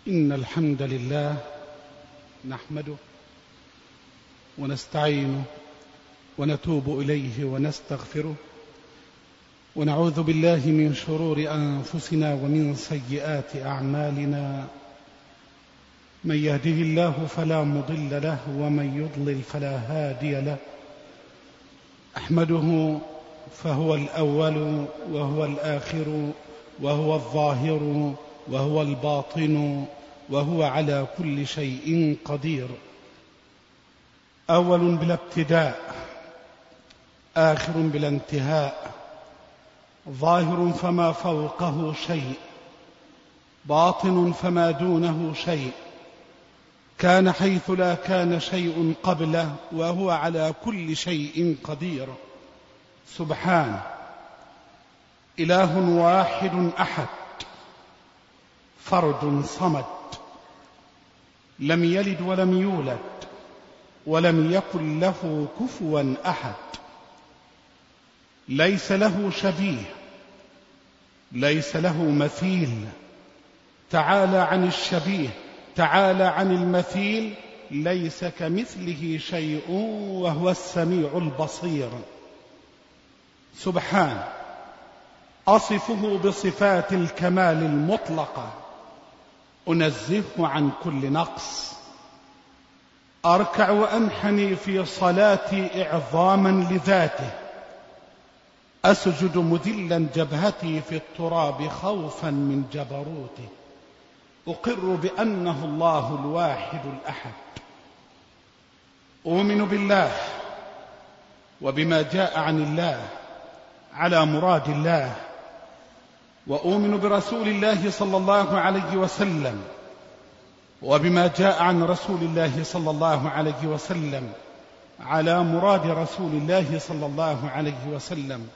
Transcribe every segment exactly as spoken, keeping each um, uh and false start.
إن الحمد لله نحمده ونستعينه ونتوب إليه ونستغفره ونعوذ بالله من شرور أنفسنا ومن سيئات أعمالنا. من يهده الله فلا مضل له ومن يضلل فلا هادي له. أحمده فهو الأول وهو الآخر وهو الظاهر وهو الباطن وهو على كل شيء قدير. أول بلا ابتداء، آخر بلا انتهاء، ظاهر فما فوقه شيء، باطن فما دونه شيء، كان حيث لا كان شيء قبله وهو على كل شيء قدير. سبحانه إله واحد أحد فرد صمد، لم يلد ولم يولد ولم يكن له كفوا أحد، ليس له شبيه، ليس له مثيل. تعالى عن الشبيه، تعالى عن المثيل، ليس كمثله شيء وهو السميع البصير. سبحانه أصفه بصفات الكمال المطلقة، أنزهه عن كل نقص. أركع وأنحني في صلاتي إعظاما لذاته، أسجد مذلا جبهتي في التراب خوفا من جبروته. أقر بأنه الله الواحد الأحد. أؤمن بالله وبما جاء عن الله على مراد الله، وأؤمن برسول الله صلى الله عليه وسلم وبما جاء عن رسول الله صلى الله عليه وسلم على مراد رسول الله صلى الله عليه وسلم.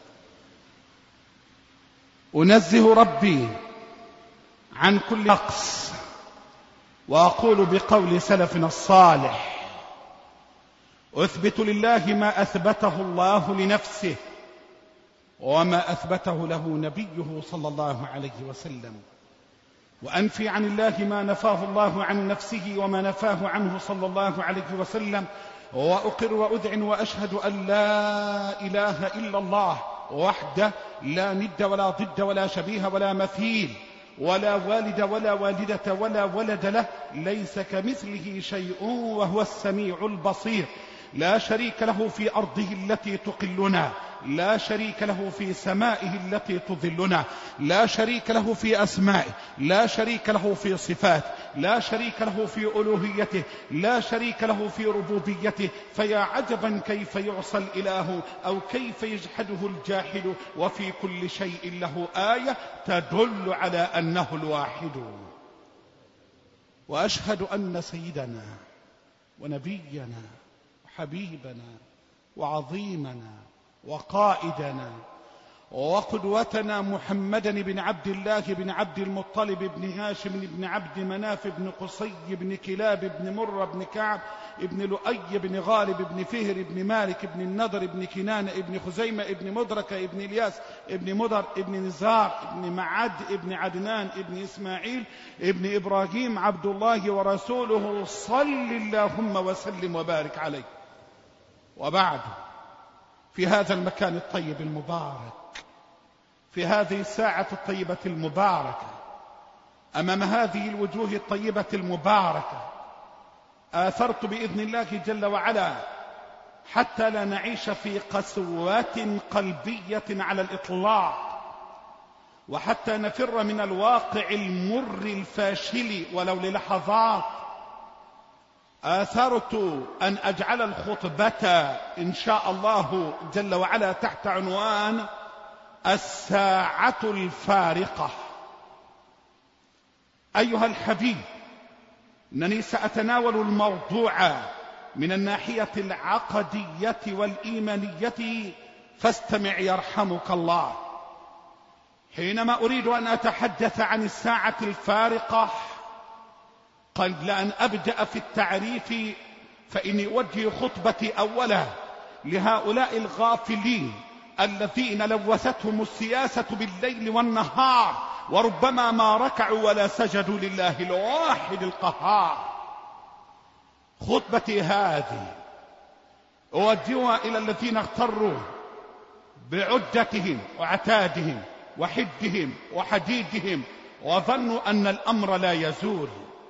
أنزه ربي عن كل نقص، وأقول بقول سلفنا الصالح: أثبت لله ما أثبته الله لنفسه وما أثبته له نبيه صلى الله عليه وسلم، وأنفي عن الله ما نفاه الله عن نفسه وما نفاه عنه صلى الله عليه وسلم. وأقر وأذعن وأشهد أن لا إله إلا الله وحده، لا ند ولا ضد ولا شبيه ولا مثيل، ولا والد ولا والدة ولا ولد له، ليس كمثله شيء وهو السميع البصير. لا شريك له في أرضه التي تقلنا، لا شريك له في سمائه التي تظلنا، لا شريك له في أسمائه، لا شريك له في صفاته، لا شريك له في ألوهيته، لا شريك له في ربوبيته. فيا عجبا كيف يعصى الإله أو كيف يجحده الجاحد، وفي كل شيء له آية تدل على أنه الواحد. وأشهد أن سيدنا ونبينا وحبيبنا وعظيمنا وقائدنا وقدوتنا محمدا بن عبد الله بن عبد المطلب بن هاشم بن عبد مناف بن قصي بن كلاب بن مر بن كعب بن لؤي بن غالب بن فهر بن مالك بن النضر بن كنان بن خزيمة بن مدرك بن الياس بن مضر بن نزار بن معد بن عدنان بن إسماعيل بن إبراهيم عبد الله ورسوله، صل اللهم وسلم وبارك عليه. وبعد، في هذا المكان الطيب المبارك، في هذه الساعة الطيبة المباركة، أمام هذه الوجوه الطيبة المباركة، آثرت بإذن الله جل وعلا حتى لا نعيش في قسوات قلبية على الإطلاق، وحتى نفر من الواقع المر الفاشل ولو للحظات، آثرت أن أجعل الخطبة إن شاء الله جل وعلا تحت عنوان الساعة الفارقة. أيها الحبيب، أنني سأتناول الموضوع من الناحية العقدية والإيمانية، فاستمع يرحمك الله. حينما أريد أن أتحدث عن الساعة الفارقة، قبل أن أبدأ في التعريف فإني أوجه خطبتي أولا لهؤلاء الغافلين الذين لوثتهم السياسة بالليل والنهار وربما ما ركعوا ولا سجدوا لله الواحد القهار. خطبتي هذه أوجهها إلى الذين اغتروا بعدتهم وعتادهم وحدهم وحديدهم وظنوا أن الأمر لا يزول.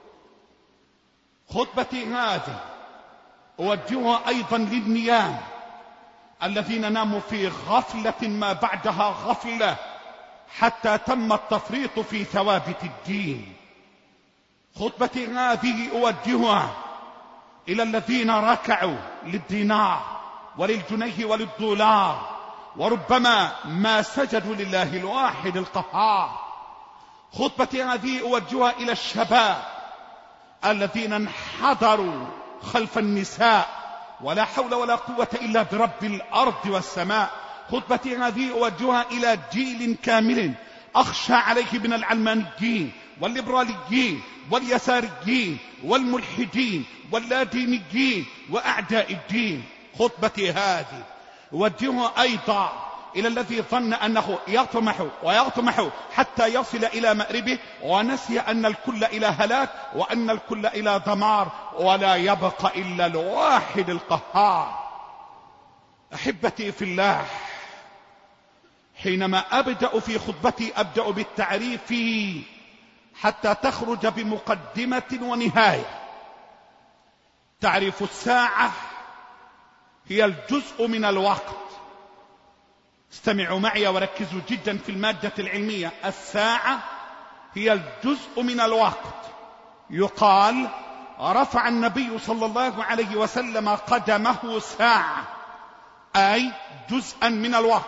خطبتي هذه أوجهها أيضا للنيام الذين ناموا في غفلة ما بعدها غفلة حتى تم التفريط في ثوابت الدين. خطبتي هذه أوجهها إلى الذين ركعوا للدينار وللجنيه وللدولار وربما ما سجدوا لله الواحد القهار. خطبتي هذه أوجهها إلى الشباب الذين انحدروا خلف النساء ولا حول ولا قوة إلا برب الأرض والسماء. خطبتي هذه أوجهها إلى جيل كامل أخشى عليه من العلمانيين والليبراليين واليساريين والملحدين واللادينيين وأعداء الدين. خطبتي هذه أوجهها أيضا إلى الذي ظن أنه يطمح ويطمح حتى يصل إلى مأربه ونسي أن الكل إلى هلاك وأن الكل إلى دمار ولا يبقى إلا الواحد القهار. أحبتي في الله، حينما أبدأ في خطبتي أبدأ بالتعريف حتى تخرج بمقدمة ونهاية. تعريف الساعة هي الجزء من الوقت. استمعوا معي وركزوا جدا في المادة العلمية. الساعة هي الجزء من الوقت. يقال رفع النبي صلى الله عليه وسلم قدمه ساعة، أي جزءا من الوقت.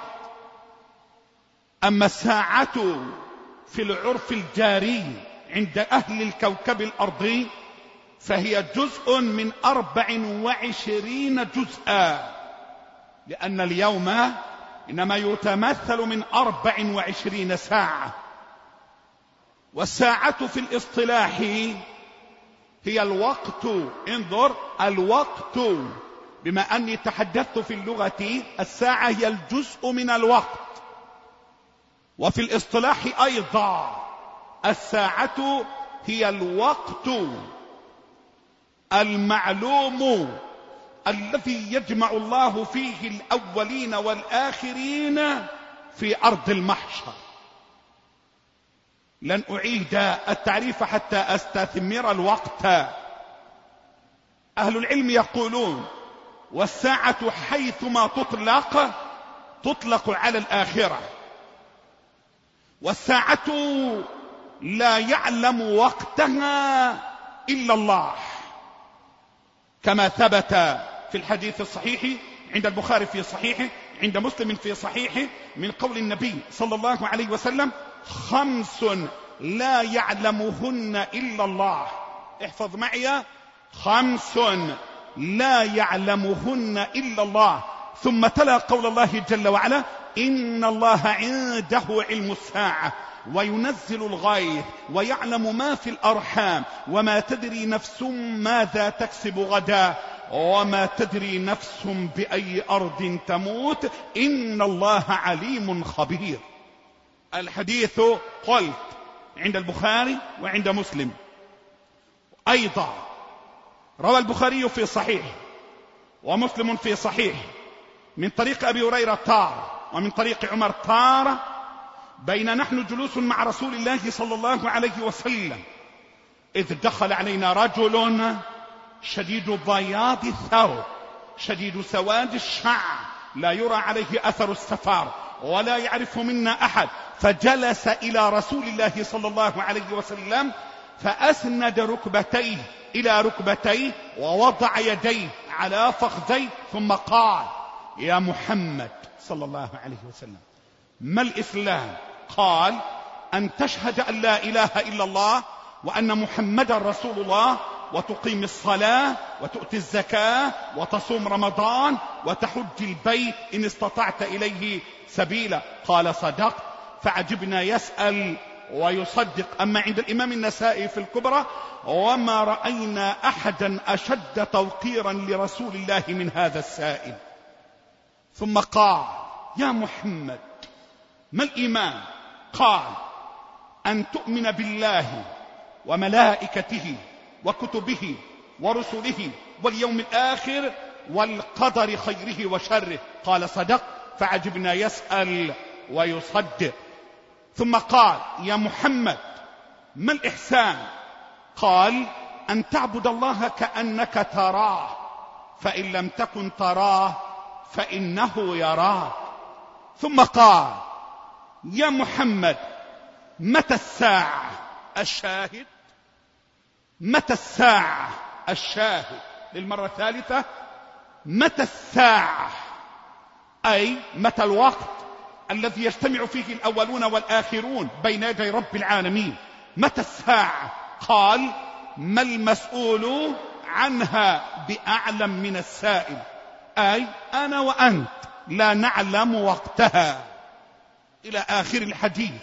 أما الساعة في العرف الجاري عند أهل الكوكب الأرضي فهي جزء من أربع وعشرين جزءا، لأن اليوم إنما يتمثل من أربع وعشرين ساعة. والساعة في الاصطلاح هي الوقت. انظر، الوقت، بما أني تحدثت في اللغة الساعة هي الجزء من الوقت. وفي الاصطلاح أيضا الساعة هي الوقت المعلوم الذي يجمع الله فيه الأولين والآخرين في أرض المحشر. لن أعيد التعريف حتى أستثمر الوقت. أهل العلم يقولون والساعة حيثما تطلق تطلق على الآخرة. والساعة لا يعلم وقتها إلا الله، كما ثبت في الحديث الصحيح عند البخاري في صحيحه، عند مسلم في صحيحه، من قول النبي صلى الله عليه وسلم: خمس لا يعلمهن إلا الله. احفظ معي: خمس لا يعلمهن إلا الله. ثم تلا قول الله جل وعلا: إن الله عنده علم الساعة وينزل الغيث ويعلم ما في الأرحام وما تدري نفس ماذا تكسب غدا وما تدري نفس بأي أرض تموت إن الله عليم خبير. الحديث قلت عند البخاري وعند مسلم. أيضا روى البخاري في صحيح ومسلم في صحيح من طريق أبي هريرة طار ومن طريق عمر طار: بين نحن جلوس مع رسول الله صلى الله عليه وسلم إذ دخل علينا رجل شديد بياض الثوب شديد سواد الشعر لا يرى عليه أثر السفر ولا يعرف منا أحد، فجلس إلى رسول الله صلى الله عليه وسلم فأسند ركبتيه إلى ركبتيه ووضع يديه على فخذيه ثم قال: يا محمد صلى الله عليه وسلم، ما الإسلام؟ قال: أن تشهد أن لا إله إلا الله وأن محمدا رسول الله وتقيم الصلاة وتؤتي الزكاة وتصوم رمضان وتحج البيت إن استطعت إليه سبيلا. قال: صدقت. فعجبنا يسأل ويصدق. أما عند الإمام النسائي في الكبرى: وما رأينا أحدا أشد توقيرا لرسول الله من هذا السائل. ثم قال: يا محمد، ما الإيمان؟ قال: أن تؤمن بالله وملائكته وكتبه ورسله واليوم الآخر والقدر خيره وشره. قال صدق، فعجبنا يسأل ويصدق. ثم قال: يا محمد ما الإحسان؟ قال: أن تعبد الله كأنك تراه، فإن لم تكن تراه فإنه يراك. ثم قال: يا محمد متى الساعة؟ الشاهد متى الساعة؟ الشاهد للمرة الثالثة، متى الساعة؟ أي متى الوقت الذي يجتمع فيه الأولون والآخرون بين يدي رب العالمين؟ متى الساعة؟ قال: ما المسؤول عنها بأعلم من السائل، أي أنا وأنت لا نعلم وقتها، إلى آخر الحديث.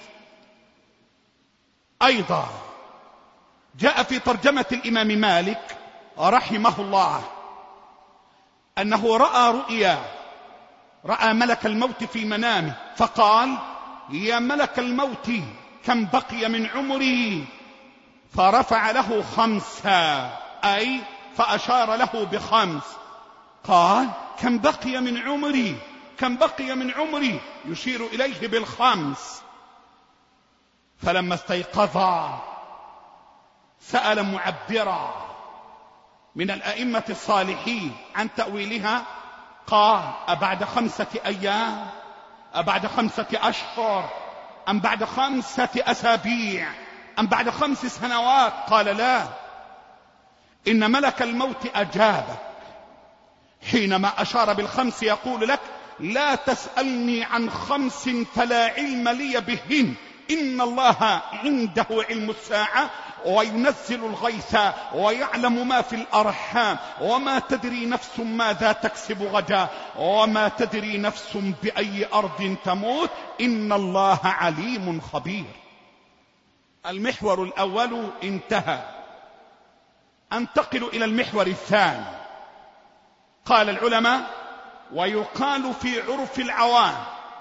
أيضا جاء في ترجمة الإمام مالك رحمه الله أنه رأى رؤيا، رأى ملك الموت في منامه فقال: يا ملك الموت كم بقي من عمري؟ فرفع له خمسا، أي فأشار له بخمس. قال: كم بقي من عمري؟ كم بقي من عمري؟ يشير إليه بالخمس. فلما استيقظا سأل معبرا من الأئمة الصالحين عن تأويلها، قال: أبعد خمسة أيام؟ أبعد خمسة أشهر؟ أم بعد خمسة أسابيع؟ أم بعد خمس سنوات؟ قال: لا، إن ملك الموت أجابك حينما أشار بالخمس يقول لك: لا تسألني عن خمس فلا علم لي بهن، إن الله عنده علم الساعة وينزل الغيث ويعلم ما في الأرحام وما تدري نفس ماذا تكسب غدا وما تدري نفس بأي أرض تموت، إن الله عليم خبير. المحور الأول انتهى، أنتقل إلى المحور الثاني. قال العلماء: ويقال في عرف العوام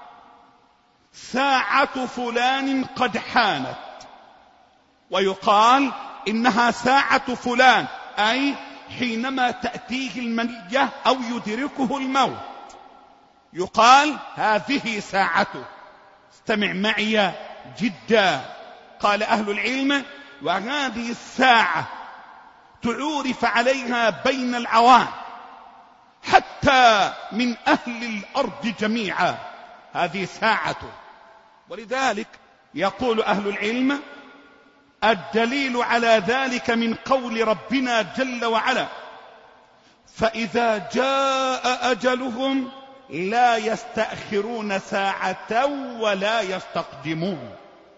ساعة فلان قد حانت، ويقال إنها ساعة فلان، أي حينما تأتيه المنية أو يدركه الموت يقال هذه ساعته. استمع معي جدا. قال أهل العلم: وهذه الساعة تعورف عليها بين العوام حتى من أهل الأرض جميعا، هذه ساعته. ولذلك يقول أهل العلم: الدليل على ذلك من قول ربنا جل وعلا: فإذا جاء أجلهم لا يستأخرون ساعة ولا يستقدمون.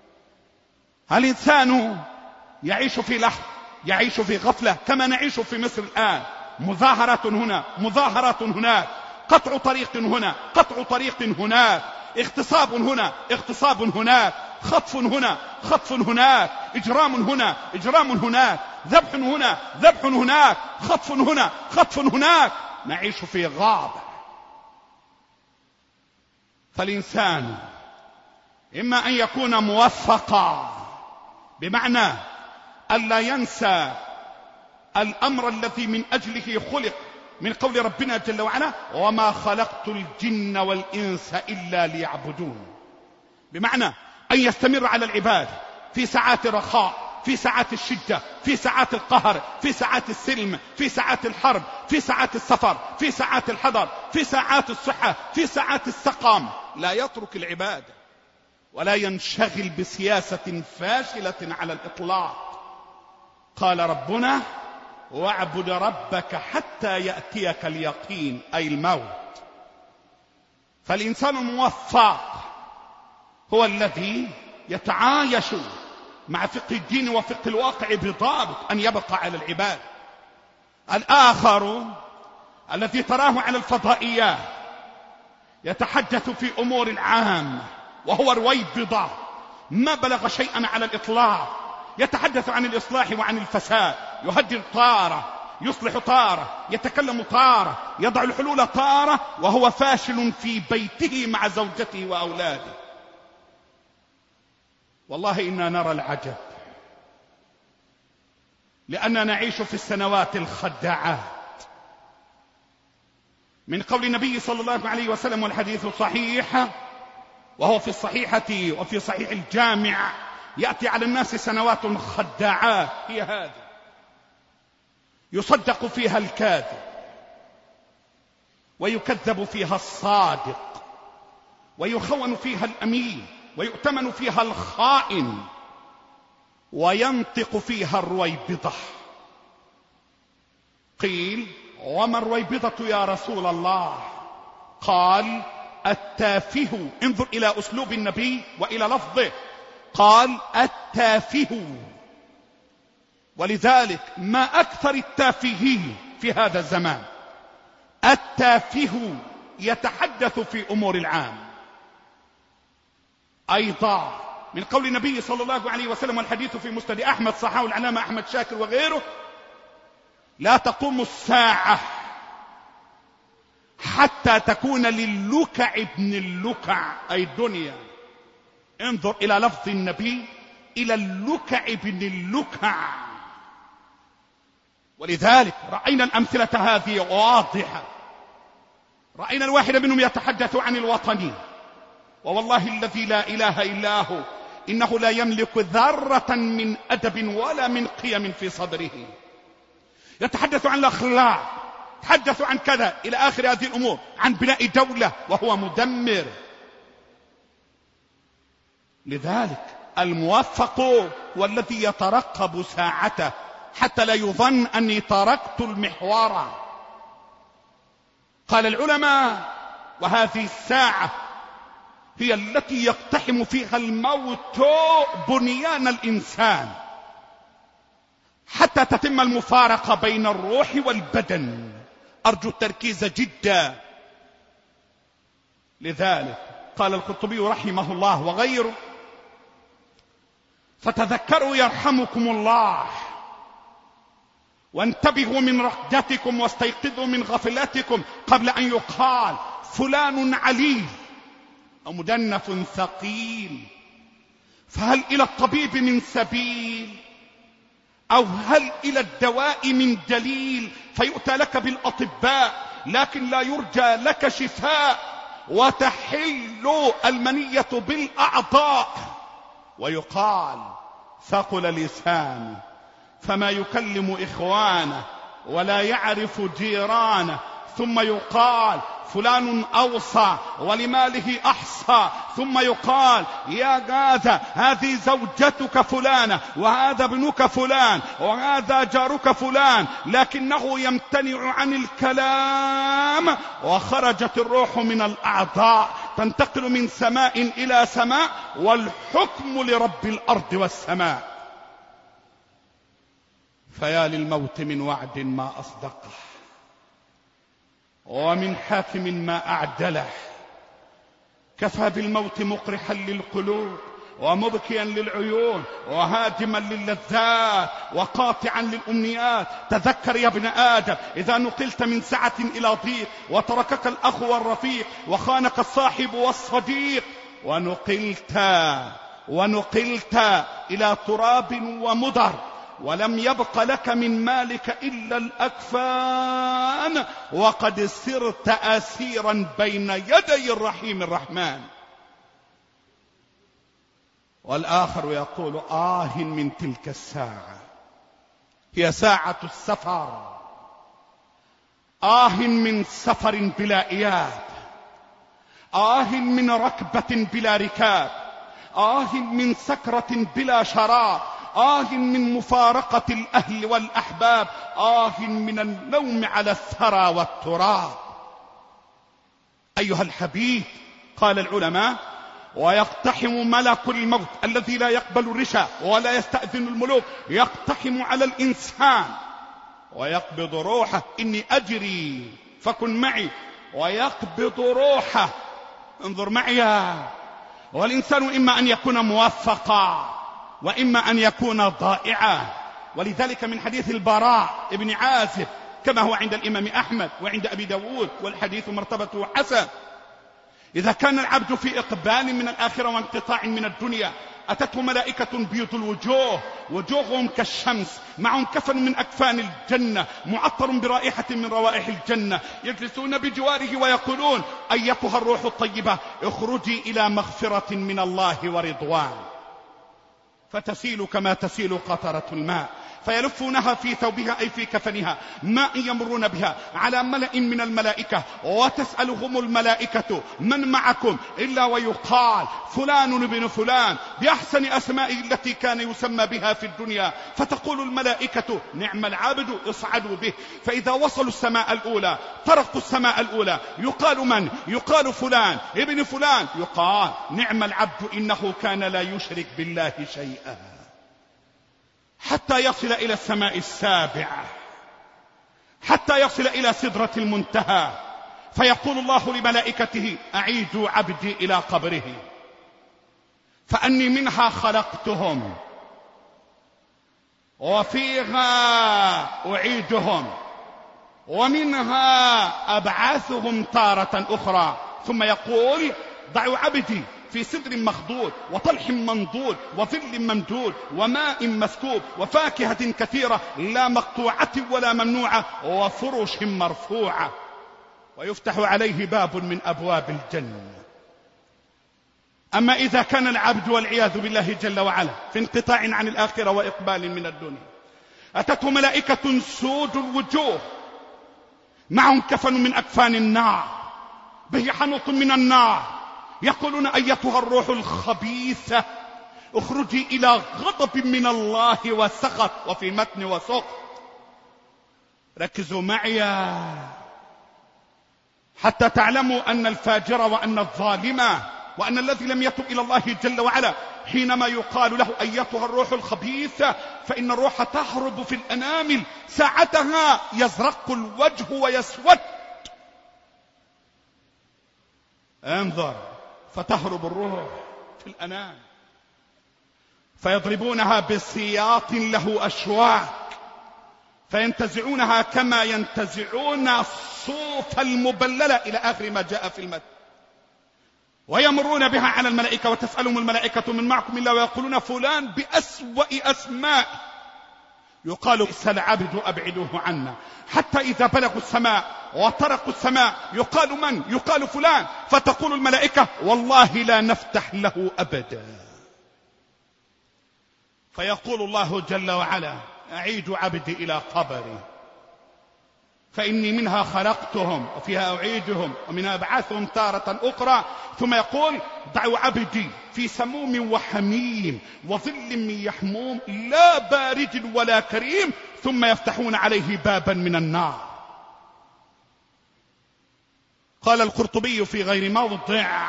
الإنسان يعيش في لحظة، يعيش في غفلة كما نعيش في مصر الآن، مظاهرة هنا، مظاهرة هناك، قطع طريق هنا، قطع طريق هناك، اغتصاب هنا، اغتصاب هناك، خطف هنا، خطف هناك، إجرام هنا، إجرام هناك، ذبح هنا، ذبح هناك، خطف هنا، خطف هناك. نعيش في غابة. فالإنسان إما أن يكون موفقا، بمعنى ألا ينسى الأمر الذي من أجله خلق، من قول ربنا جل وعلا: وما خلقت الجن والإنس إلا ليعبدون، بمعنى أن يستمر على العبادة في ساعات الرخاء، في ساعات الشدة، في ساعات القهر، في ساعات السلم، في ساعات الحرب، في ساعات السفر، في ساعات الحضر، في ساعات الصحة، في ساعات السقام. لا يترك العبادة ولا ينشغل بسياسة فاشلة على الإطلاق. قال ربنا: واعبد ربك حتى يأتيك اليقين، أي الموت. فالإنسان الموفق هو الذي يتعايش مع فقه الدين وفقه الواقع بضابط أن يبقى على العباد. الآخر الذي تراه على الفضائيات يتحدث في أمور العامة وهو رويبضة ما بلغ شيئا على الإطلاق، يتحدث عن الإصلاح وعن الفساد، يهدد طارة، يصلح طارة، يتكلم طارة، يضع الحلول طارة، وهو فاشل في بيته مع زوجته وأولاده. والله إنا نرى العجب، لأننا نعيش في السنوات الخداعات. من قول النبي صلى الله عليه وسلم والحديث صحيح، وهو في الصحيحة وفي صحيح الجامع: يأتي على الناس سنوات خداعات هي هذه، يصدق فيها الكاذب، ويكذب فيها الصادق، ويخون فيها الأمين، ويؤتمن فيها الخائن، وينطق فيها الرويبضة. قيل: وما الرويبضة يا رسول الله؟ قال: التافه. انظر إلى أسلوب النبي وإلى لفظه، قال: التافه. ولذلك ما أكثر التافهين في هذا الزمان. التافه يتحدث في أمور العام. أيضا من قول النبي صلى الله عليه وسلم والحديث في مسند أحمد صححه العلامة أحمد شاكر وغيره: لا تقوم الساعة حتى تكون للكع ابن اللكع، أي الدنيا. انظر إلى لفظ النبي: إلى اللكع ابن اللكع. ولذلك رأينا الأمثلة هذه واضحة. رأينا الواحد منهم يتحدث عن الوطني، ووالله الذي لا إله إلا هو إنه لا يملك ذرة من أدب ولا من قيم في صدره. يتحدث عن الأخلاق، يتحدث عن كذا إلى آخر هذه الأمور، عن بناء دولة، وهو مدمر. لذلك الموفق هو الذي يترقب ساعته حتى لا يظن أني تركت المحور. قال العلماء: وهذه الساعة هي التي يقتحم فيها الموت بنيان الإنسان حتى تتم المفارقة بين الروح والبدن. أرجو التركيز جدا. لذلك قال القرطبي رحمه الله وغيره: فتذكروا يرحمكم الله، وانتبهوا من رقدتكم، واستيقظوا من غفلتكم قبل أن يقال فلان عليل أو مدنف ثقيل. فهل إلى الطبيب من سبيل؟ أو هل إلى الدواء من دليل؟ فيؤتى لك بالأطباء لكن لا يرجى لك شفاء، وتحل المنية بالأعضاء، ويقال ثقل لسانه فما يكلم إخوانه ولا يعرف جيرانه، ثم يقال فلان أوصى ولماله أحصى، ثم يقال يا هذا هذه زوجتك فلانة، وهذا ابنك فلان، وهذا جارك فلان، لكنه يمتنع عن الكلام، وخرجت الروح من الأعضاء تنتقل من سماء إلى سماء، والحكم لرب الأرض والسماء. فيا للموت من وعد ما أصدقه، ومن حاكم ما أعدله. كفى بالموت مقرحا للقلوب، ومبكيا للعيون، وهادما للذات، وقاطعا للأمنيات. تذكر يا ابن آدم إذا نقلت من سعة إلى ضيق، وتركك الأخ والرفيق، وخانك الصاحب والصديق، ونقلت ونقلت إلى تراب ومدر، ولم يبق لك من مالك إلا الأكفان، وقد سرت أسيرا بين يدي الرحيم الرحمن. والآخر يقول آه من تلك الساعة، هي ساعة السفر. آه من سفر بلا إياب، آه من ركبة بلا ركاب، آه من سكرة بلا شراب، آه من مفارقة الأهل والأحباب، آه من النوم على الثرى والتراب. أيها الحبيب، قال العلماء: ويقتحم ملك الموت الذي لا يقبل الرشا ولا يستأذن الملوك، يقتحم على الإنسان ويقبض روحه. إني أجري فكن معي، ويقبض روحه. انظر معي، والإنسان إما أن يكون موفقا وإما أن يكون ضائعا. ولذلك من حديث البراء ابن عازب كما هو عند الإمام أحمد وعند أبي داود، والحديث مرتبته حسن: إذا كان العبد في إقبال من الآخرة وانقطاع من الدنيا، أتته ملائكة بيض الوجوه، وجوههم كالشمس، معهم كفن من أكفان الجنة معطر برائحة من روائح الجنة، يجلسون بجواره ويقولون: أيتها الروح الطيبة اخرجي إلى مغفرة من الله ورضوان. فتسيل كما تسيل قطرة الماء، فيلفونها في ثوبها أي في كفنها، ما يمرون بها على ملأ من الملائكة، وتسألهم الملائكة: من معكم؟ إلا ويقال فلان ابن فلان بأحسن أسمائه التي كان يسمى بها في الدنيا، فتقول الملائكة: نعم العبد اصعدوا به. فإذا وصلوا السماء الأولى، طرقوا السماء الأولى، يقال: من؟ يقال فلان ابن فلان، يقال: نعم العبد إنه كان لا يشرك بالله شيئا، حتى يصل إلى السماء السابعة، حتى يصل إلى سدرة المنتهى، فيقول الله لملائكته: أعيدوا عبدي إلى قبره، فأني منها خلقتهم وفيها أعيدهم ومنها أبعثهم تارة أخرى. ثم يقول: ضعوا عبدي في سدر مخضود وطلح منضود وظل ممدود وماء مسكوب وفاكهة كثيرة لا مقطوعة ولا ممنوعة وفرش مرفوعة، ويفتح عليه باب من أبواب الجنة. أما إذا كان العبد والعياذ بالله جل وعلا في انقطاع عن الآخرة وإقبال من الدنيا، أتته ملائكة سود الوجوه، معهم كفن من أكفان النار، به حنوط من النار، يقولون: أيتها الروح الخبيثة اخرجي إلى غضب من الله وسخط، وفي متن وسخط. ركزوا معي حتى تعلموا أن الفاجر وأن الظالم وأن الذي لم يتب إلى الله جل وعلا، حينما يقال له أيتها الروح الخبيثة، فإن الروح تهرب في الأنامل، ساعتها يزرق الوجه ويسود. انظر، فتهرب الروح في الأنام، فيضربونها بسياط له أشواك، فينتزعونها كما ينتزعون الصوف المبللة، إلى آخر ما جاء في المتن. ويمرون بها على الملائكة، وتسألهم الملائكة: من معكم؟ إلا ويقولون فلان بأسوأ أسماء، يقال: بئس العبد أبعدوه عنا. حتى إذا بلغوا السماء وطرقوا السماء، يقال: من؟ يقال فلان، فتقول الملائكة: والله لا نفتح له أبدا. فيقول الله جل وعلا: أعيد عبدي إلى قبري، فإني منها خلقتهم وفيها أعيدهم ومنها أبعثهم تارة أخرى. ثم يقول: ضعوا عبدي في سموم وحميم وظل من يحموم لا بارد ولا كريم، ثم يفتحون عليه بابا من النار. قال القرطبي في غير موضع: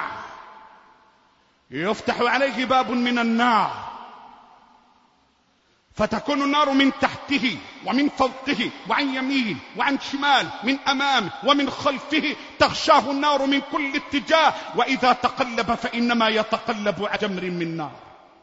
يفتح عليه باب من النار، فتكون النار من تحته ومن فوقه وعن يمين وعن شمال، من أمامه ومن خلفه، تغشاه النار من كل اتجاه، وإذا تقلب فإنما يتقلب على جمر من نار.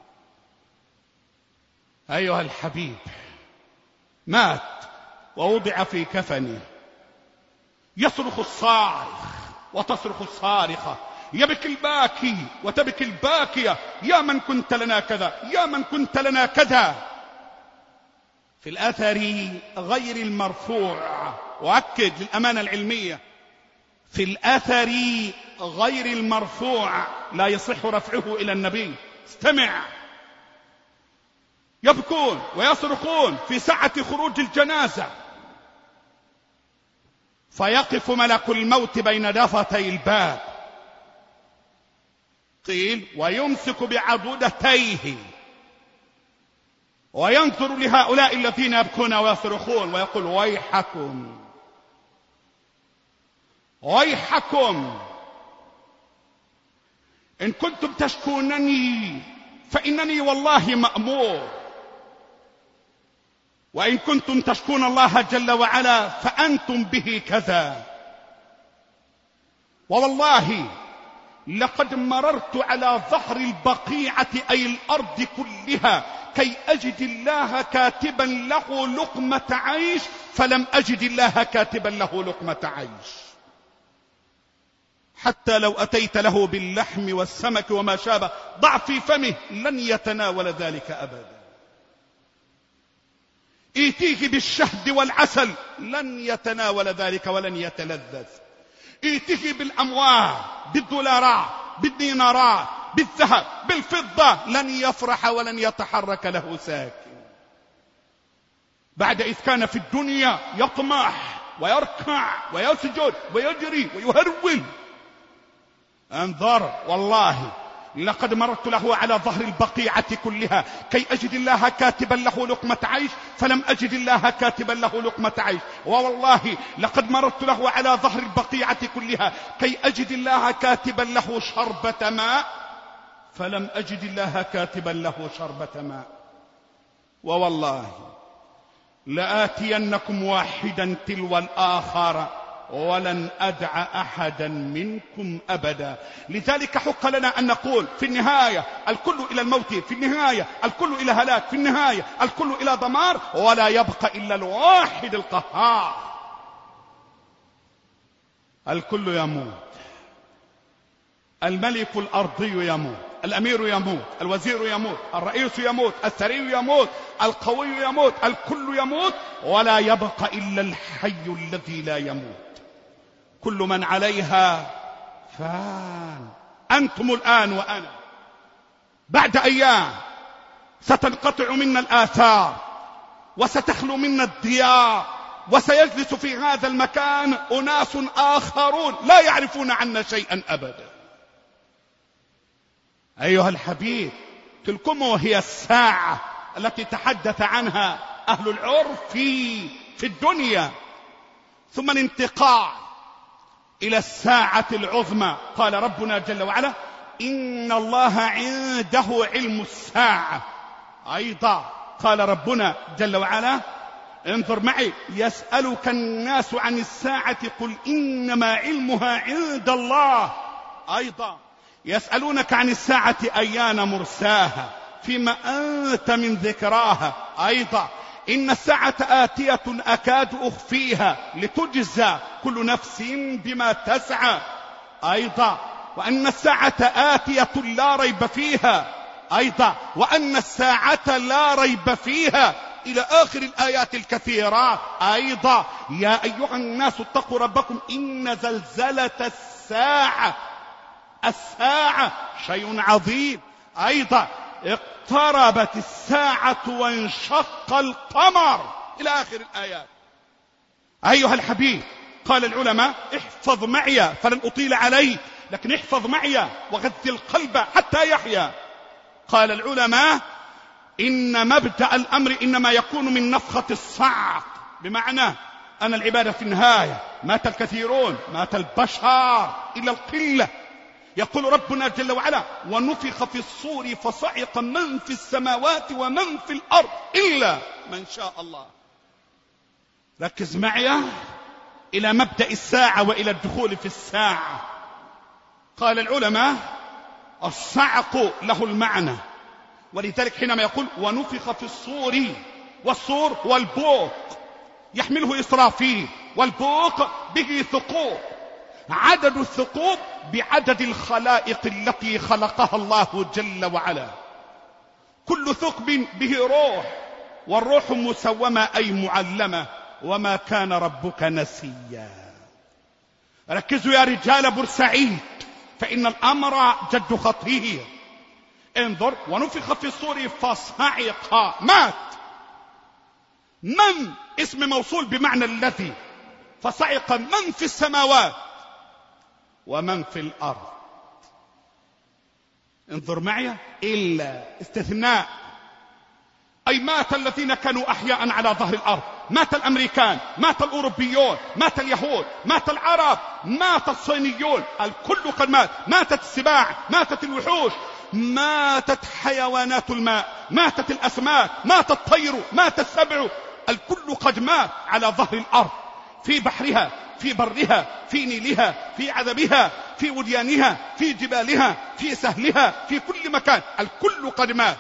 أيها الحبيب، مات ووضع في كفنه، يصرخ الصارخ وتصرخ الصارخة، يبكي الباكي وتبكي الباكية: يا من كنت لنا كذا، يا من كنت لنا كذا. في الأثر غير المرفوع، وأكد للأمانة العلمية، في الأثر غير المرفوع لا يصح رفعه إلى النبي، استمع: يبكون ويصرخون في ساعة خروج الجنازة، فيقف ملك الموت بين دفتي الباب، قيل ويمسك بعضدتيه وينظر لهؤلاء الذين يبكون ويصرخون ويقول: ويحكم ويحكم، إن كنتم تشكونني فإنني والله مأمور، وإن كنتم تشكون الله جل وعلا فأنتم به كذا. ووالله لقد مررت على ظهر البقيعة أي الأرض كلها كي أجد الله كاتبا له لقمة عيش، فلم أجد الله كاتبا له لقمة عيش. حتى لو أتيت له باللحم والسمك وما شابه ضع في فمه لن يتناول ذلك أبدا. ائتيه بالشهد والعسل لن يتناول ذلك ولن يتلذذ. ائتيه بالأموال، بالدولارات، بالدينارات، بالذهب، بالفضة لن يفرح ولن يتحرك له ساكن. بعد إذ كان في الدنيا يطمح ويركع ويسجد ويجري ويهرول. انظر والله لقد مررت له على ظهر البقيعة كلها كي أجد الله كاتبا له لقمة عيش فلم أجد الله كاتبا له لقمة عيش. ووالله لقد مررت له على ظهر البقيعة كلها كي أجد الله كاتبا له شربة ماء فلم أجد الله كاتبا له شربة ماء. ووالله لآتينكم واحدا تلو الآخر ولن أدع أحدا منكم أبدا. لذلك حق لنا أن نقول في النهاية الكل إلى الموت، في النهاية الكل إلى هلاك، في النهاية الكل إلى دمار، ولا يبقى إلا الواحد القهار. الكل يموت، الملك الأرضي يموت، الأمير يموت، الوزير يموت، الرئيس يموت، الثري يموت، القوي يموت، الكل يموت، ولا يبقى إلا الحي الذي لا يموت. كل من عليها فان. أنتم الآن وأنا بعد أيام ستنقطع منا الآثار وستخلو منا الديار وسيجلس في هذا المكان أناس آخرون لا يعرفون عنا شيئا أبدا. أيها الحبيب، تلكم هي الساعة التي تحدث عنها أهل العرف في, في الدنيا، ثم الانتقال إلى الساعة العظمى. قال ربنا جل وعلا إن الله عنده علم الساعة. أيضا قال ربنا جل وعلا انظر معي يسألك الناس عن الساعة قل إنما علمها عند الله. أيضا يسألونك عن الساعة أيان مرساها فيما أنت من ذكراها. أيضا إن الساعة آتية أكاد أخفيها لتجزى كل نفس بما تسعى. أيضا وأن الساعة آتية لا ريب فيها. أيضا وأن الساعة لا ريب فيها إلى آخر الآيات الكثيرة. أيضا يا أيها الناس اتقوا ربكم إن زلزلة الساعة الساعة شيء عظيم. أيضا اقتربت الساعة وانشق القمر إلى آخر الآيات. أيها الحبيب، قال العلماء احفظ معي فلن أطيل عليك، لكن احفظ معي وغذ القلب حتى يحيا. قال العلماء إن مبدأ الأمر إنما يكون من نفخة الصعق، بمعنى أن العبادة في النهاية مات الكثيرون، مات البشر إلا القلة. يقول ربنا جل وعلا ونفخ في الصور فصعق من في السماوات ومن في الأرض إلا من شاء الله. ركز معي إلى مبدأ الساعة وإلى الدخول في الساعة. قال العلماء الصعق له المعنى، ولذلك حينما يقول ونفخ في الصور، والصور هو البوق يحمله إسرافيل، والبوق به ثقوب، عدد الثقوب بعدد الخلائق التي خلقها الله جل وعلا. كل ثقب به روح، والروح مسومة أي معلمة، وما كان ربك نسيا. ركزوا يا رجال بورسعيد فإن الأمر جد خطير. انظر ونفخ في الصور فصعق مات. من اسم موصول بمعنى الذي، فصعق من في السماوات ومن في الأرض. انظر معي إلا استثناء، أي مات الذين كانوا أحياء على ظهر الأرض، مات الأمريكان، مات الأوروبيون، مات اليهود، مات العرب، مات الصينيون، الكل قد مات. ماتت السباع، ماتت الوحوش، ماتت حيوانات الماء، ماتت الأسماك، مات الطير، مات السبع، الكل قد مات على ظهر الأرض، في بحرها، في برها، في نيلها، في عذبها، في وديانها، في جبالها، في سهلها، في كل مكان، الكل قد مات.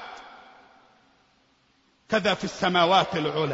كذا في السماوات العلى.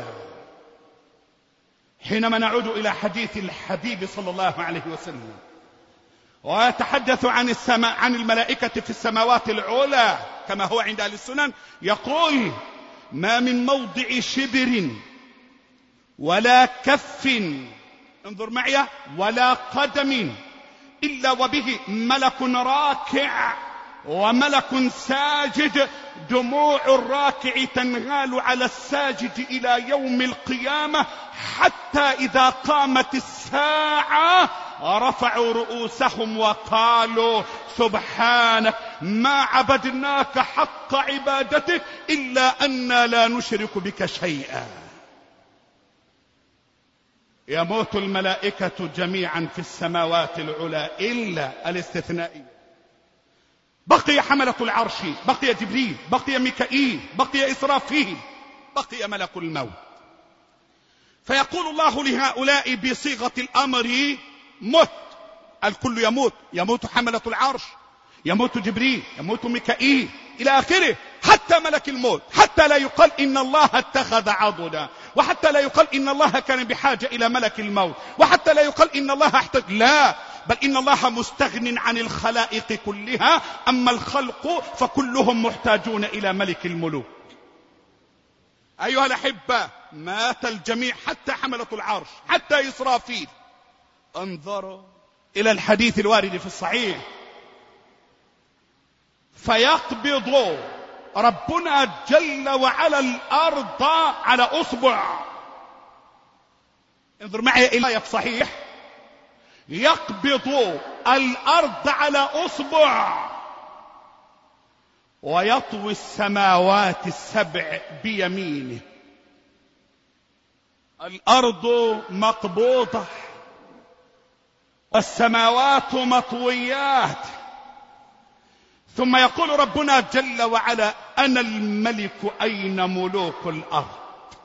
حينما نعود إلى حديث الحبيب صلى الله عليه وسلم ويتحدث عن السماء عن الملائكة في السماوات العلى كما هو عند أهل السنن، يقول: ما من موضع شبر ولا كف، انظر معي، ولا قدم إلا وبه ملك راكع وملك ساجد، دموع الراكع تنهال على الساجد إلى يوم القيامة، حتى إذا قامت الساعة رفعوا رؤوسهم وقالوا: سبحانك ما عبدناك حق عبادتك إلا أننا لا نشرك بك شيئا. يموت الملائكة جميعا في السماوات العلى إلا الاستثنائي، بقي حملة العرش، بقي جبريل، بقي ميكائيل، بقي إسرافيل، بقي ملك الموت. فيقول الله لهؤلاء بصيغة الأمر: مت. الكل يموت، يموت حملة العرش، يموت جبريل، يموت ميكائيل إلى آخره، حتى ملك الموت، حتى لا يقال إن الله اتخذ عضدا، وحتى لا يقال إن الله كان بحاجة إلى ملك الموت، وحتى لا يقال إن الله احتاج، لا، بل إن الله مستغن عن الخلائق كلها، أما الخلق فكلهم محتاجون إلى ملك الملوك. أيها الأحبة، مات الجميع حتى حملة العرش، حتى إسرافيل. انظروا إلى الحديث الوارد في الصحيح: فيقبض ربنا جل وعلا الأرض على أصبع. انظر معي إلى الآية صحيح: يقبض الأرض على أصبع ويطوي السماوات السبع بيمينه. الأرض مقبوضة والسماوات مطويات، ثم يقول ربنا جل وعلا: أنا الملك أين ملوك الأرض؟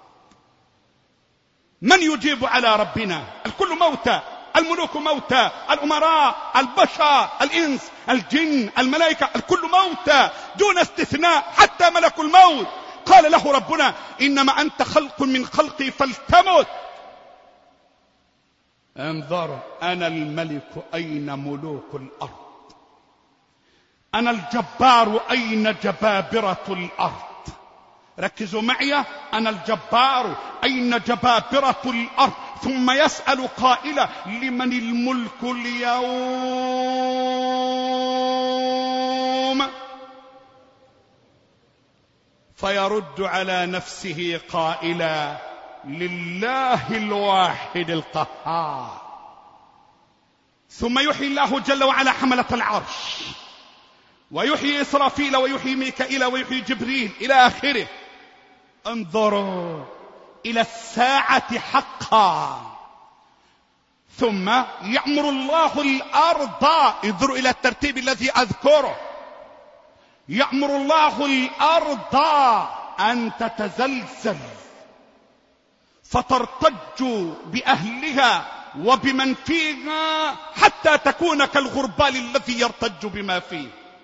من يجيب على ربنا؟ الكل موتى، الملوك موتى، الأمراء، البشر، الإنس، الجن، الملائكة، الكل موتى دون استثناء، حتى ملك الموت. قال له ربنا: إنما أنت خلق من خلقي فلتمت. انظر: أنا الملك أين ملوك الأرض؟ أنا الجبار أين جبابرة الأرض؟ ركزوا معي: أنا الجبار أين جبابرة الأرض؟ ثم يسأل قائلا: لمن الملك اليوم؟ فيرد على نفسه قائلا: لله الواحد القهار. ثم يحيي الله جل وعلا حملة العرش، ويحيي إسرافيل، ويحيي ميكائيل، ويحيي جبريل إلى آخره. انظروا إلى الساعة حقا. ثم يأمر الله الأرض، انظروا إلى الترتيب الذي أذكره، يأمر الله الأرض أن تتزلزل فترتج بأهلها وبمن فيها، حتى تكون كالغربال الذي يرتج بما فيه.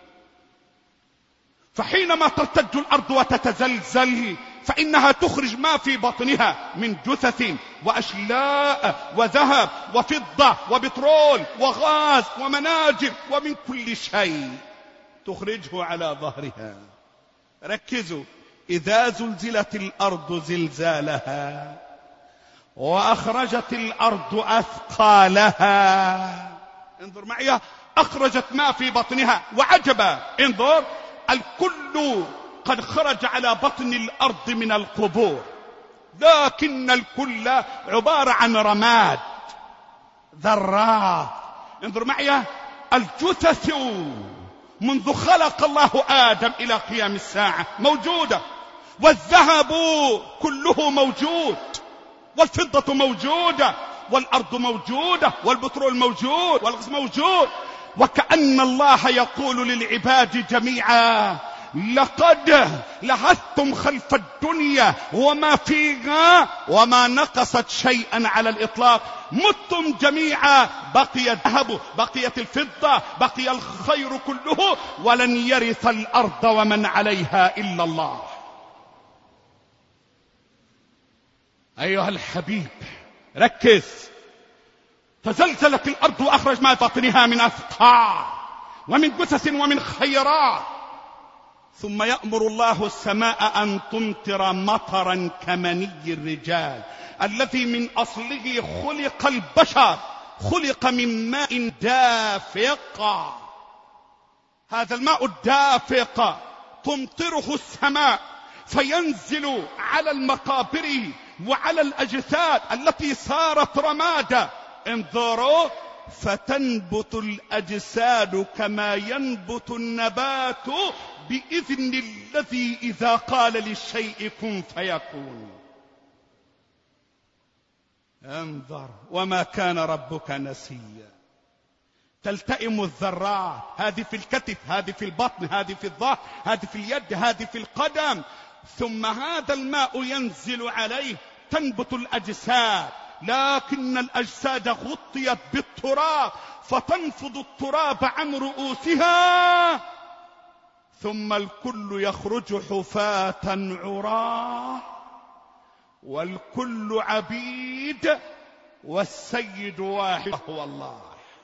فحينما ترتج الأرض وتتزلزل فإنها تخرج ما في بطنها من جثث وأشلاء وذهب وفضة وبترول وغاز ومناجم ومن كل شيء، تخرجه على ظهرها. ركزوا: إذا زلزلت الأرض زلزالها وأخرجت الأرض أثقالها. انظر معي: أخرجت ما في بطنها، وعجبا، انظر، الكل قد خرج على بطن الأرض من القبور، لكن الكل عبارة عن رماد، ذرات. انظر معي: الجثث منذ خلق الله آدم إلى قيام الساعة موجودة، والذهب كله موجود، والفضة موجودة، والأرض موجودة، والبترول موجود، والغاز موجود. وكأن الله يقول للعباد جميعا: لقد لهثتم خلف الدنيا وما فيها وما نقصت شيئا على الإطلاق، متم جميعا، بقي الذهب، بقيت الفضة، بقي الخير كله، ولن يرث الأرض ومن عليها إلا الله. أيها الحبيب، ركز: تزلزلت الأرض وأخرج ما بطنها من أثقال ومن جثث ومن خيرات، ثم يأمر الله السماء أن تمطر مطرا كمني الرجال الذي من أصله خلق البشر، خلق من ماء دافق. هذا الماء الدافق تمطره السماء فينزل على المقابر وعلى الأجساد التي صارت رمادا. انظروا، فتنبت الأجساد كما ينبت النبات بإذن الذي إذا قال للشيء كن فيكون. انظر، وما كان ربك نسيا. تلتئم الذرات، هذه في الكتف، هذه في البطن، هذه في الظهر، هذه في اليد، هذه في القدم، ثم هذا الماء ينزل عليه تنبت الأجساد، لكن الأجساد غطيت بالتراب فتنفض التراب عن رؤوسها، ثم الكل يخرج حفاة عراه والكل عبيد والسيد واحد هو الله.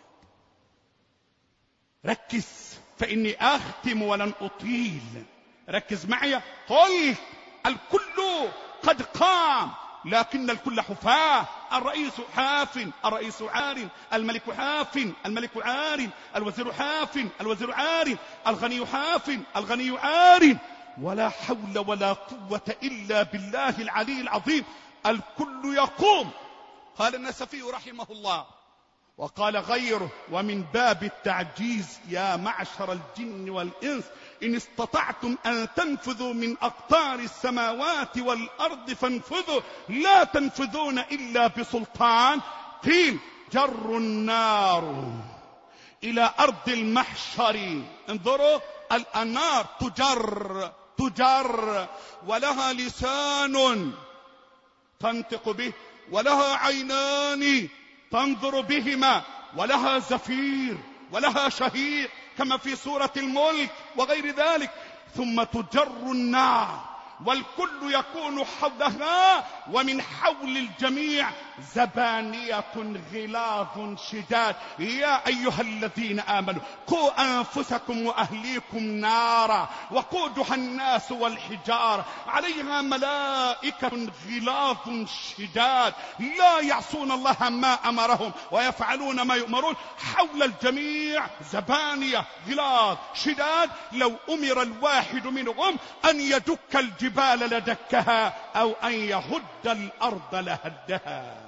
ركز فإني أختم ولن أطيل، ركز معي. قل الكل قد قام لكن الكل حفاة. الرئيس حاف، الرئيس عار، الملك حاف، الملك عار، الوزير حاف، الوزير عار، الغني حاف، الغني عار، ولا حول ولا قوة إلا بالله العلي العظيم. الكل يقوم. قال النسفي رحمه الله وقال غيره: ومن باب التعجيز يا معشر الجن والإنس إن استطعتم أن تنفذوا من أقطار السماوات والأرض فانفذوا لا تنفذون إلا بسلطان. قيل: جر النار إلى أرض المحشر. انظروا، النار تجر تجر ولها لسان تنطق به، ولها عينان تنظر بهما، ولها زفير، ولها شهيق كما في سورة الملك وغير ذلك. ثم تجر النار والكل يكون حولها، ومن حول الجميع زبانية غلاظ شداد. يا أيها الذين آمنوا قوا أنفسكم وأهليكم نارا وقودها الناس والحجار عليها ملائكة غلاظ شداد لا يعصون الله ما أمرهم ويفعلون ما يؤمرون. حول الجميع زبانية غلاظ شداد. لو أمر الواحد منهم أن يدك الجبال لدكها أو أن يهد الأرض لهدها.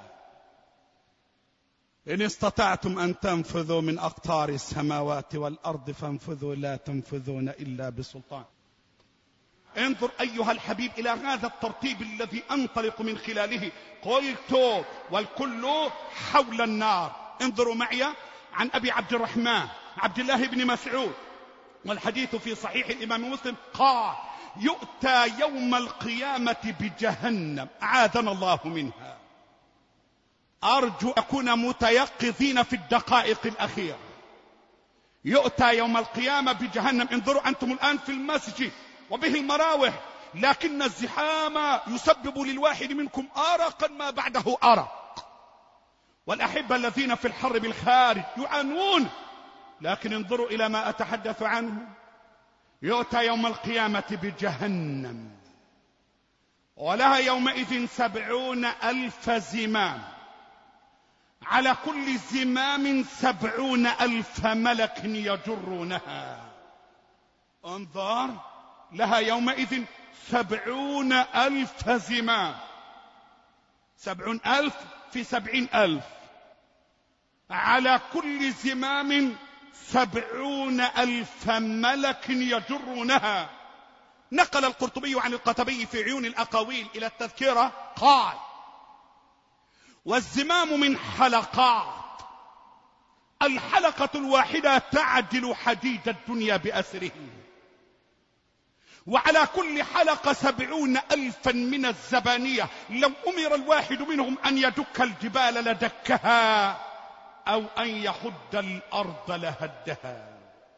إن استطعتم أن تنفذوا من أقطار السماوات والأرض فانفذوا لا تنفذون إلا بسلطان. انظر أيها الحبيب إلى هذا الترتيب الذي أنطلق من خلاله. قلت والكل حول النار. انظروا معي عن أبي عبد الرحمن عبد الله بن مسعود، والحديث في صحيح الإمام مسلم، قال: يؤتى يوم القيامة بجهنم، أعاذنا الله منها. أرجو أكون متيقظين في الدقائق الأخيرة. يؤتى يوم القيامة بجهنم. انظروا أنتم الآن في المسجد وبه المراوح، لكن الزحام يسبب للواحد منكم أرقا ما بعده أرق، والأحبة الذين في الحر بالخارج يعانون. لكن انظروا إلى ما أتحدث عنه. يؤتى يوم القيامة بجهنم ولها يومئذ سبعون ألف زمام، على كل زمام سبعون ألف ملك يجرونها. انظر، لها يومئذ سبعون ألف زمام، سبعون ألف في سبعين ألف، على كل زمام سبعون ألف ملك يجرونها. نقل القرطبي عن القتبي في عيون الأقاويل إلى التذكرة قال: والزمام من حلقات، الحلقة الواحدة تعدل حديد الدنيا بأسره، وعلى كل حلقة سبعون ألفا من الزبانية. لو أمر الواحد منهم أن يدك الجبال لدكها أو أن يحد الأرض لهدها.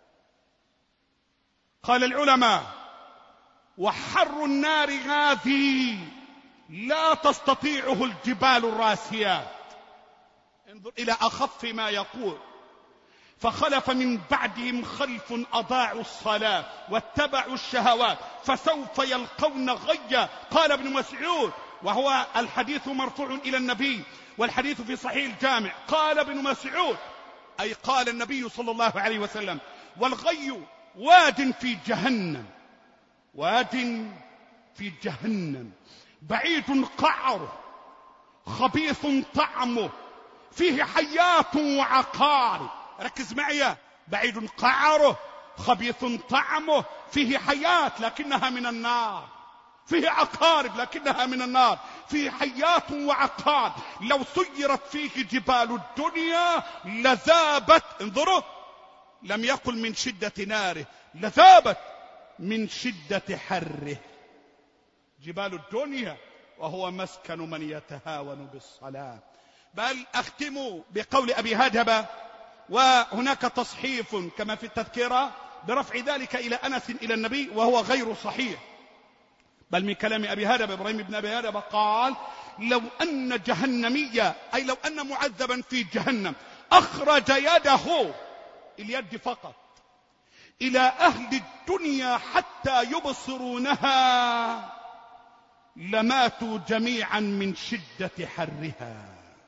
قال العلماء: وحر النار هذه لا تستطيعه الجبال الراسيات. انظر إلى أخف ما يقول: فخلف من بعدهم خلف أضاعوا الصلاة واتبعوا الشهوات فسوف يلقون غيا. قال ابن مسعود، وهو الحديث مرفوع إلى النبي والحديث في صحيح الجامع، قال ابن مسعود أي قال النبي صلى الله عليه وسلم: والغي واد في جهنم، واد في جهنم بعيد قعره خبيث طعمه فيه حيات وعقارب. ركز معي: بعيد قعره خبيث طعمه فيه حياة لكنها من النار، فيه عقارب لكنها من النار، فيه حيات وعقارب. لو سيرت فيه جبال الدنيا لذابت، انظروا، لم يقل من شدة ناره، لذابت من شدة حره. جبال الدنيا وهو مسكن من يتهاون بالصلاة. بل أختم بقول أبي هدبة، وهناك تصحيف كما في التذكرة برفع ذلك إلى أنس إلى النبي وهو غير صحيح، بل من كلام أبي هدبة إبراهيم بن أبي هدبة قال: لو أن جهنمية، أي لو أن معذبا في جهنم أخرج يده، اليد فقط، إلى أهل الدنيا حتى يبصرونها لماتوا جميعا من شدة حرها.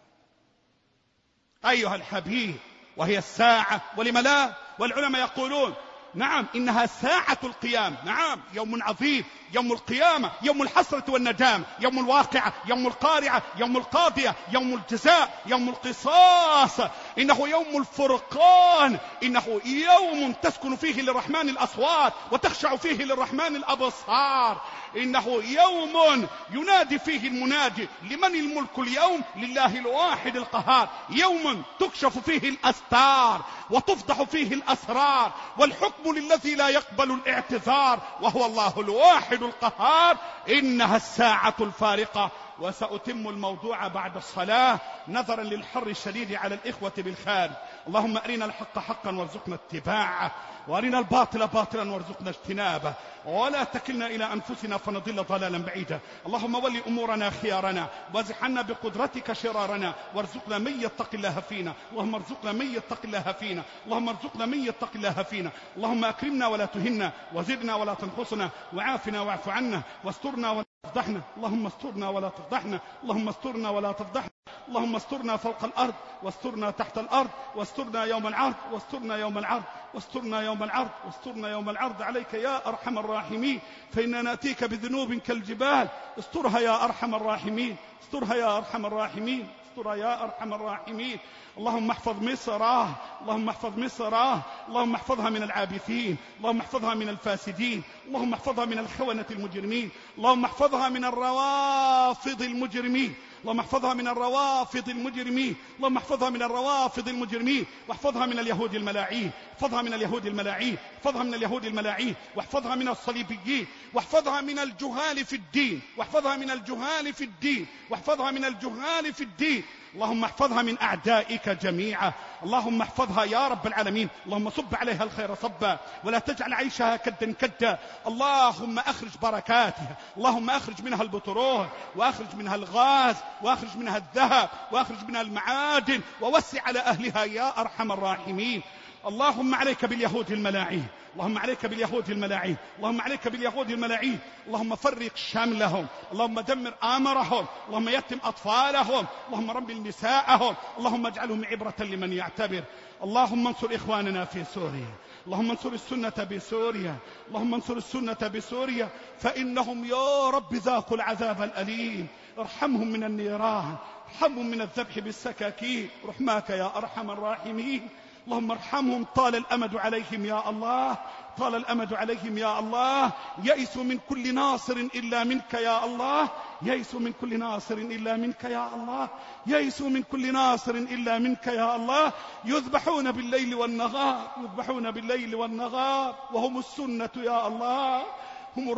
أيها الحبيب، وهي الساعة، ولم لا؟ والعلماء يقولون: نعم إنها ساعة القيام، نعم يوم عظيم، يوم القيامة، يوم الحسرة والندام، يوم الواقعة، يوم القارعة، يوم القاضية، يوم الجزاء، يوم القصاص، إنه يوم الفرقان، إنه يوم تسكن فيه للرحمن الأصوات وتخشع فيه للرحمن الأبصار، إنه يوم ينادي فيه المنادي: لمن الملك اليوم؟ لله الواحد القهار. يوم تكشف فيه الأستار وتفضح فيه الأسرار، والحكم للذي لا يقبل الاعتذار وهو الله الواحد القهار. إنها الساعة الفارقة. وسأتم الموضوع بعد الصلاة نظرا للحر الشديد على الإخوة بالخارج. اللهم أرنا الحق حقا وارزقنا اتباعه، وأرنا الباطل باطلا وارزقنا اجتنابه، ولا تكلنا إلى أنفسنا فنضل ضلالا بعيدا. اللهم ولي أمورنا خيارنا، وازح عنا بقدرتك شرارنا، وارزقنا من يتق الله فينا. اللهم ارزقنا من يتق الله فينا. اللهم ارزقنا من يتق الله فينا. اللهم أكرمنا ولا تهنا، وزدنا ولا تنقصنا، وعافنا واعف عنا، واسترنا ولا تفضحنا. اللهم استرنا ولا تفضحنا. اللهم استرنا ولا تفضحنا. اللهم استرنا فوق الأرض، واسترنا تحت الأرض، واسترنا يوم العرض، واسترنا يوم العرض، واسترنا يوم العرض، واسترنا يوم العرض عليك يا أرحم الراحمين، فإننا نأتيك بذنوب كالجبال. استرها يا أرحم الراحمين، استرها يا أرحم الراحمين، استرها يا أرحم الراحمين. اللهم احفظ مصر، اللهم احفظ مصر، اللهم احفظها من العابثين، اللهم احفظها من الفاسدين، اللهم احفظها من الخونة المجرمين، اللهم احفظها من الروافض المجرمين، اللهم احفظها من الروافض المجرمين، اللهم احفظها من الروافض المجرمين، واحفظها من اليهود الملاعين، احفظها من اليهود الملاعين، احفظها من اليهود الملاعين، واحفظها من الصليبيين، واحفظها من الجهال في الدين، واحفظها من الجهال في الدين، واحفظها من الجهال في الدين. اللهم احفظها من أعدائك جميعا. اللهم احفظها يا رب العالمين. اللهم صب عليها الخير صبا، ولا تجعل عيشها كدا كدا. اللهم أخرج بركاتها، اللهم أخرج منها البترول، وأخرج منها الغاز، وأخرج منها الذهب، وأخرج منها المعادن، ووسع على أهلها يا أرحم الراحمين. اللهم عليك باليهود الملاعين، اللهم عليك باليهود الملاعين، اللهم عليك باليهود الملاعين. اللهم فرق شملهم، اللهم دمر آمرهم، اللهم يتم أطفالهم، اللهم رمل نساءهم، اللهم اجعلهم عبرة لمن يعتبر. اللهم انصر إخواننا في سوريا، اللهم انصر السنة بسوريا، اللهم انصر السنة بسوريا، فإنهم يا رب ذاقوا العذاب الأليم. ارحمهم من النيران، ارحمهم من الذبح بالسكاكين، رحماك يا أرحم الراحمين. اللهم ارحمهم، طال الأمد عليهم يا الله، طال الأمد عليهم يا الله. يئسوا من كل ناصر إلا منك يا الله، يئسوا من كل ناصر إلا منك يا الله، يئسوا من كل ناصر إلا منك يا الله. يذبحون بالليل والنهار، يذبحون بالليل والنهار، وهم السنة يا الله، هم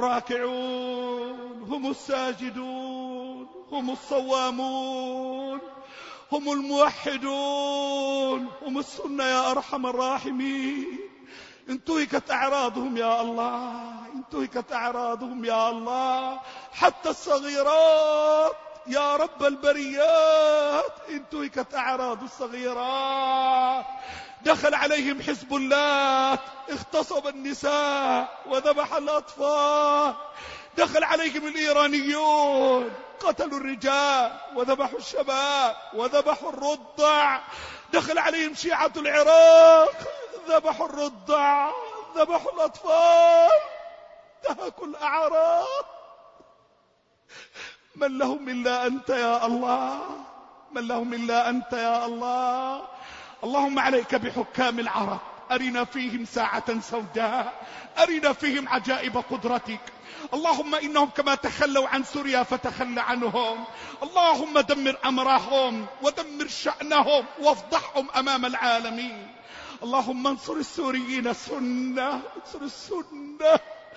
الراكعون، هم الساجدون، هم الصوامون، هم الموحدون، هم السنة يا أرحم الراحمين. انتهكت أعراضهم يا الله، انتهكت أعراضهم يا الله، حتى الصغيرات يا رب البريات انتهكت أعراض الصغيرات، دخل عليهم حزب الله اغتصب النساء وذبح الأطفال، دخل عليهم الإيرانيون قتلوا الرجال وذبحوا الشباب وذبحوا الرضع، دخل عليهم شيعة العراق ذبحوا الرضع ذبحوا الأطفال، انتهكوا الأعراض. من لهم إلا أنت يا الله، من لهم إلا أنت يا الله. اللهم عليك بحكام العرب، أرنا فيهم ساعة سوداء، أرنا فيهم عجائب قدرتك. اللهم إنهم كما تخلوا عن سوريا فتخل عنهم، اللهم دمر أمرهم ودمر شأنهم وافضحهم أمام العالمين. اللهم انصر السوريين السنة، انصر السنة،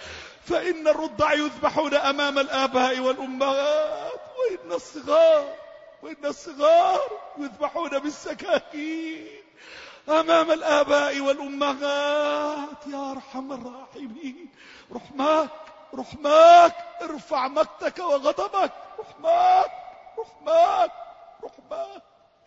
فإن الرضع يذبحون أمام الآباء والأمهات، وإن الصغار وإن الصغار يذبحون بالسكاكين أمام الآباء والأمهات. يا أرحم الراحمين، رحماك رحماك، ارفع مقتك وغضبك، رحماك رحماك رحماك،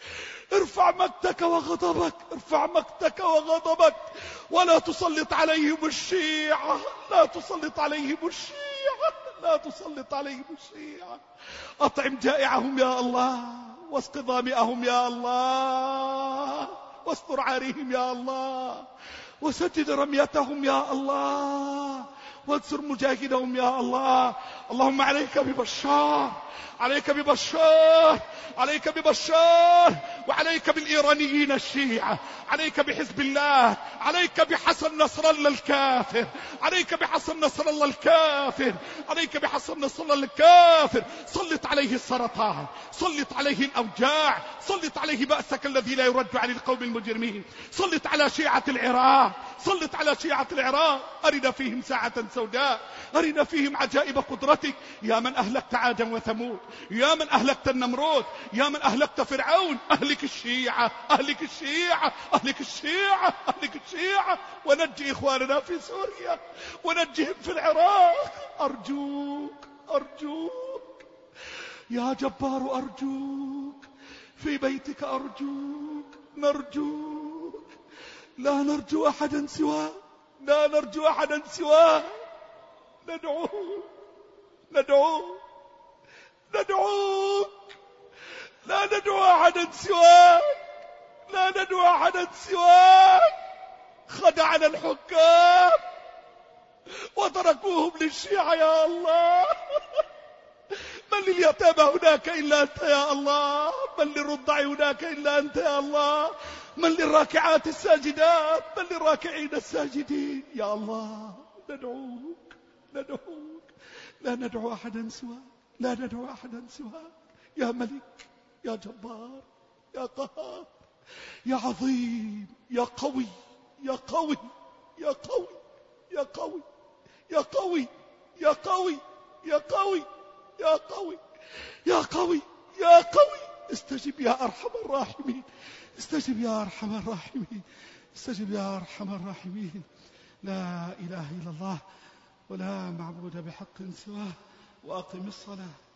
ارفع مقتك وغضبك، ارفع مقتك وغضبك، ولا تسلط عليهم الشيعة، لا تسلط عليهم الشيعة، لا تسلط عليهم الشيعة. أطعم جائعهم يا الله، واسق ظامئهم يا الله، واستر عاريهم يا الله، وسدد رميتهم يا الله، وانصر مجاهدهم يا الله. اللهم عليك ببشار، عليك ببشار، عليك ببشار، وعليك بالإيرانيين الشيعة، عليك بحزب الله، عليك بحسن نصر الله الكافر، عليك بحسن نصر الله الكافر، عليك بحسن نصر الله الكافر. سلط عليه السرطان، سلط عليه الأوجاع، سلط عليه بأسك الذي لا يرد عن القوم المجرمين، سلط على شيعة العراق، سلط على شيعة العراق. أرنا فيهم ساعة سوداء، أرنا فيهم عجائب قدرتك. يا من أهلكت عادا وثمود، يا من أهلكت النمرود، يا من أهلكت فرعون، أهلك الشيعة، أهلك الشيعة، أهلك الشيعة، أهلك الشيعة، ونجي إخواننا في سوريا، ونجهم في العراق. أرجوك أرجوك يا جبار، أرجوك في بيتك، أرجوك نرجوك، لا نرجو أحدا سواك، لا نرجو أحدا سواك. ندعوك ندعوك ندعوك، لا ندعو أحدا سواك، لا ندعو أحدا سواك. خدعنا الحكام وتركوهم للشيعة يا الله. من لليتامى هناك إلا أنت يا الله، من للرضع هناك إلا أنت يا الله، من للراكعات الساجدات، من للراكعين الساجدين يا الله. ندعوك ندعوك، لا ندعو أحدا سواك، لا ندعو أحدا سواك. يا ملك، يا جبار، يا قهار، يا عظيم، يا قوي، يا قوي، يا قوي، يا قوي، يا قوي، يا قوي، يا قوي، يا قوي، يا قوي، يا قوي. استجب يا أرحم الراحمين، استجب يا أرحم الراحمين، استجب يا أرحم الراحمين. لا إله إلا الله ولا معبود بحق سواه، وأقم الصلاة.